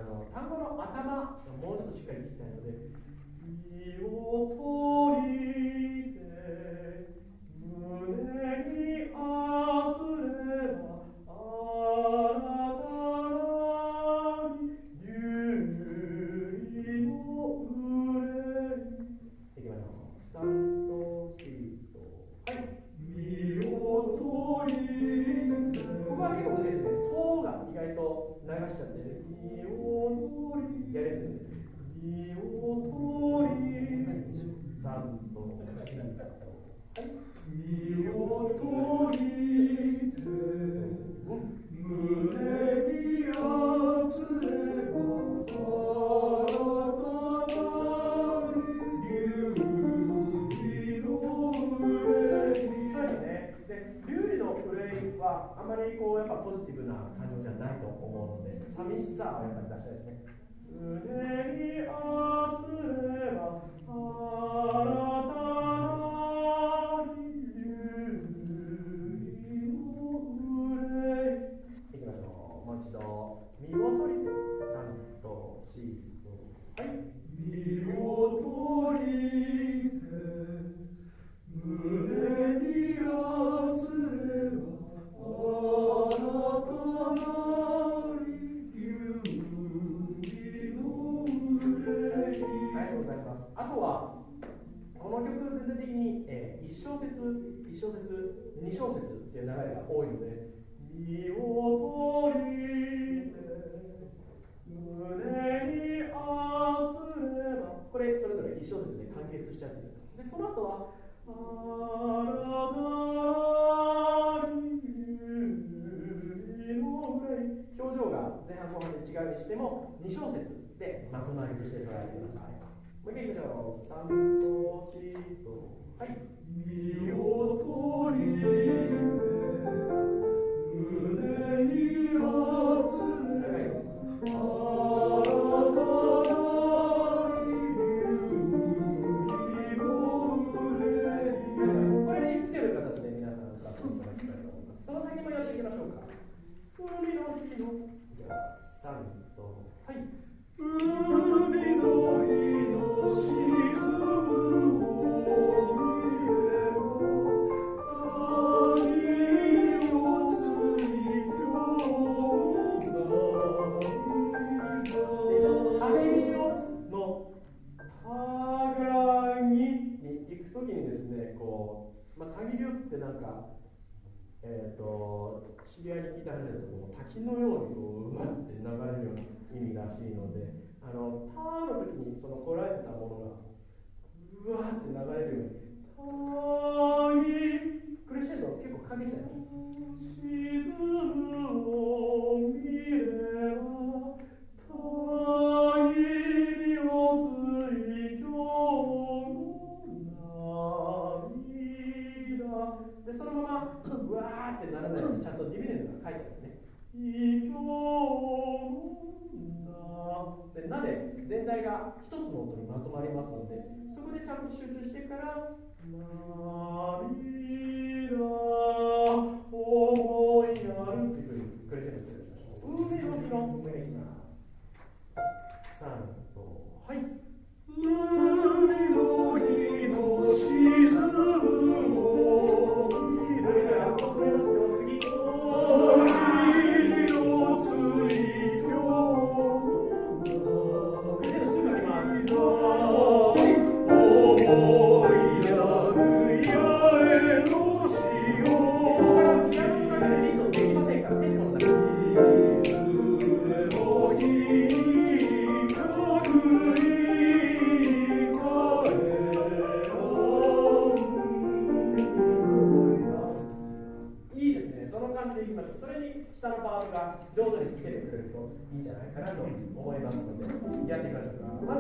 単語の頭もうちょっとしっかり聞きたいので、身を取りて胸にあつればあなたなり流理の憂い。いきましょう。3と4と、はい。身を取りて、ここは結構難しいですね。とが意外と流しちゃってね。身を取りやりやすいので、身を取り3と4と、はい。身を取りて胸にあつればあなたなり流理の憂い。そうですね。で、流理の憂いはあまりこうやっぱポジティブな感情じゃないと思うので、寂しさをやっぱり出したいですね。胸にあつればあなたなり流理の憂い。いきましょう。もう一度。身を取り3と4と、はい。身を取りて胸にあつればあなたなり流理の憂い。ありがとうございます。あとはこの曲全体的に、1小節2小節っていう流れが多いので、身を取りて胸にあつれば、これそれぞれ1小節で完結しちゃってるんです。でその後はあなたなり流理の憂い。表情が前半後半で違うにしても2小節でまとまりとして捉えてください。もう一回いきましょう。3と4と、はい。身を取りて胸にあつればあなたなり流理の憂い。これにつける形で皆さん歌っていただきたいと思います。その先もやっていきましょうか。海の日の、では3と、はい。海の日の沈むを見れば谷をつい今日も涙。谷をつの互いに行くときにですね、こう、谷をつってなんか知り合いに聞いた話だとこう滝のようにこううわって流れるような意味らしいので、ターの時にそのこらえてたものがうわって流れるように、タイクレッシェンド結構かけちゃいます。沈むを見ればタイをつい今日の涙で、そのままうわーってならないようにちゃんとディビデンドが書いてあるんですね。今日ので、なで全体が一つの音にまとまりますので、そこでちゃんと集中してから涙思いやるっていうふうにクレジェントしましょう。海の日の上に行きます。3と、はい。海の日の沈むを見れば、これますよ。次。谷をつい今日のクレジェントすぐ書きます。思いやる八重の潮。ここからピアノの中でリードできませんから、テンポの中で。いずれの日に確認いいですね。その感じでいきましょう。それに下のパートが上手につけてくれるといいんじゃないかなと思いますので、やっていきましょうか。